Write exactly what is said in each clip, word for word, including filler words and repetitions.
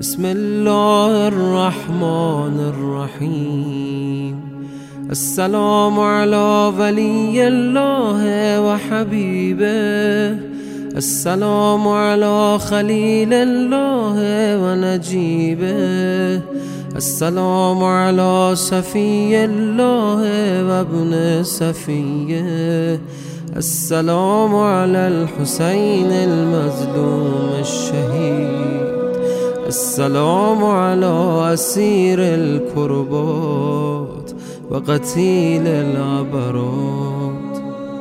بسم الله الرحمن الرحيم. السلام على ولي الله وحبيبه، السلام على خليل الله ونجيبه، السلام على صفي الله وابن صفيه، السلام على الحسين المظلوم الشهيد، السلام على أسير الكربات وقتيل العبرات.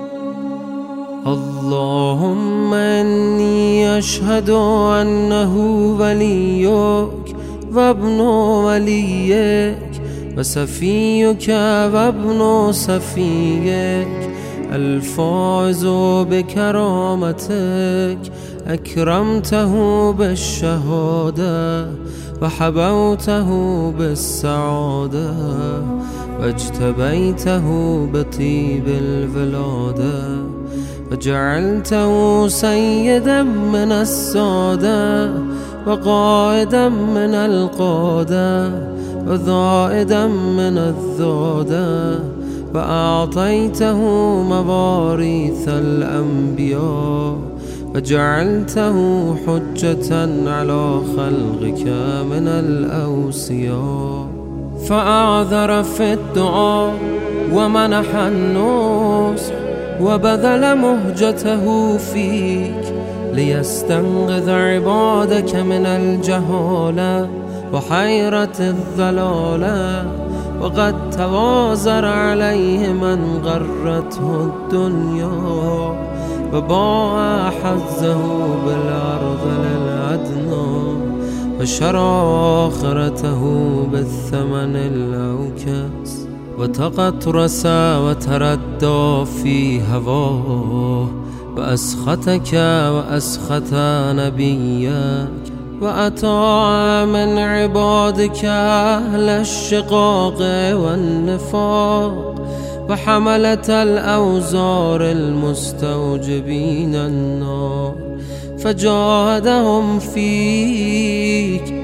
اللهم إني أشهد أنه وليك وابن وليك وصفيك وابن صفيك، الفائز بكرامتك، أكرمته بالشهادة وحبوته بالسعادة واجتبيته بطيب الولادة وجعلته سيدا من السادة وقائدا من القادة وذائدا من الذادة، وأعطيته مواريث الأنبياء وجعلته حجة على خلقك من الأوصياء، فأعذر في الدعاء ومنح النصح وبذل مهجته فيك ليستنقذ عبادك من الجهالة وحيرة الضلالة، وقد توازر عليه من غرته الدنيا وباع حظه بالأرض للأدنى وشرى آخرته بالثمن الأوكس، وتقطرس وتردى في هواه وأسخطك وأسخط نبيك، وأطاع من عبادك أهل الشقاق والنفاق وحملة الأوزار المستوجبين النار، فجاهدهم فيك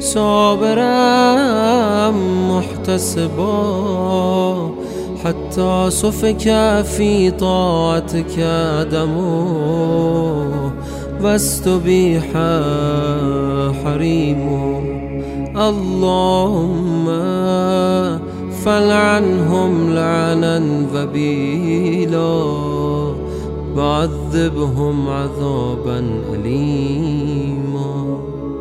صابرا محتسبا حتى سفك في طاعتك دمه واستبيح حريمه. اللهم فلعنهم لعنا وبيلا وعذبهم عذابا أليما.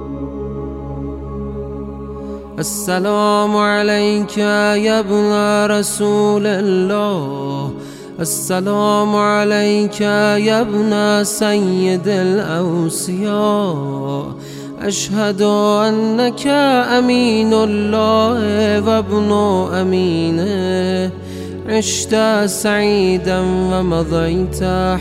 السلام عليك يا ابن رسول الله، السلام عليك يا ابن سيد الأوصياء، أشهد أنك أمين الله وابن أمينه، عشت سعيدا ومضيت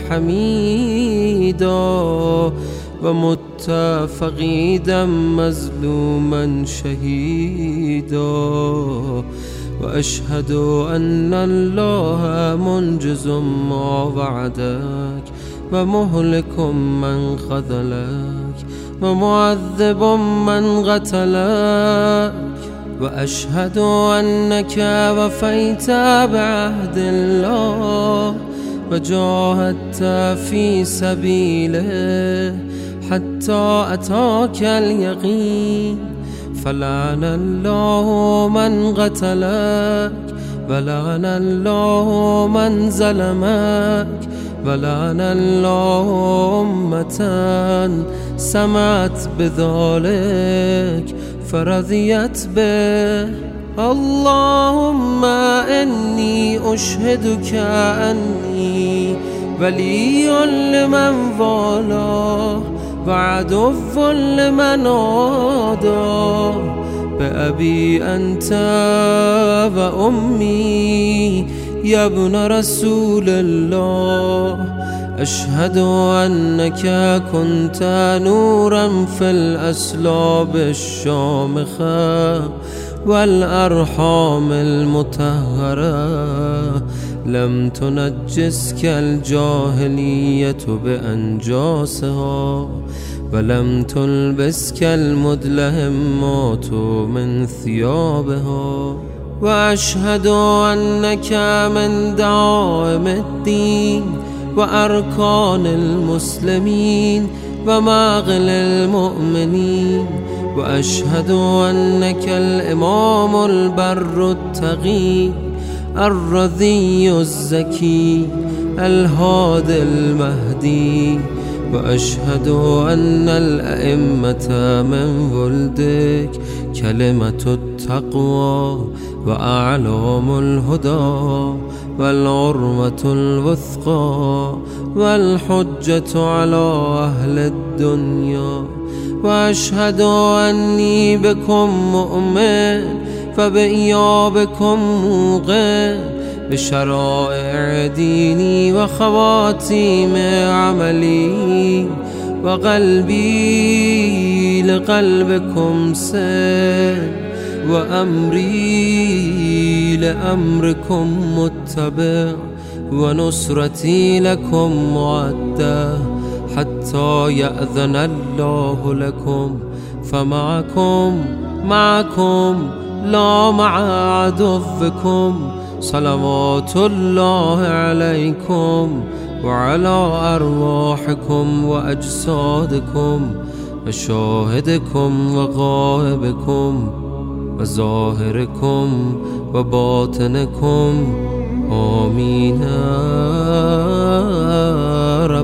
حميدا ومت فقيدا مظلوما شهيدا، وأشهد أن الله منجز ما وعدك ومهلك من خذلك ومعذب من قتلك، وأشهد أنك وفيت بعهد الله وجاهدت في سبيله حتى أتاك اليقين، فلعن الله من قتلك ولعن الله من ظلمك ولعن الله أمة سمعت بذلك فرضيت به. اللهم إني أشهدك أني ولي لمن والاه وعدو لمن عاداه، بأبي أنت وأمي يا ابن رسول الله، أشهد أنك كنت نورا في الأسلاب الشامخة والأرحام المطهرة، لم تنجسك الجاهلية بأنجاسها ولم تلبسك المدلهمات من ثيابها. وأشهد أنك من دعائم الدين وأركان المسلمين ومغل المؤمنين. وأشهد أنك الإمام البر التقي الرضي الزكي الهادي المهدي. وأشهد أن الأئمة من ولدك كلمة التقوى وأعلام الهدى والعروة الوثقى والحجة على أهل الدنيا. وأشهد أني بكم مؤمن فبإيابكم موقن بشرائع ديني وخواتيم عملي. وقلبي لقلبكم سن وأمري لأمركم متبع ونصرتي لكم معدة حتى يأذن الله لكم. فمعكم معكم لا مع عدوكم. صلوات الله عليكم وعلى أرواحكم وأجسادكم وشاهدكم وغائبكم وظاهركم وباطنكم. آمين.